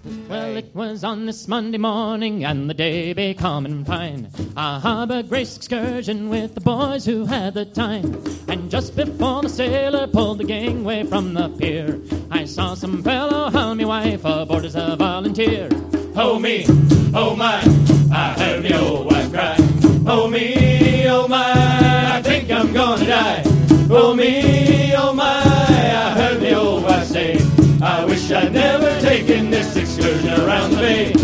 Well, it was on this Monday morning, and the day becoming fine. A harbor grace excursion with the boys who had the time. And just before the sailor pulled the gangway from the pier, I saw some fellow haul me wife aboard as a volunteer. Oh me, oh my, I heard me old wife cry. Oh me, oh my, I think I'm gonna die. Oh me, oh my, I heard me old wife say, I wish I'd never taken this excursion around the bay.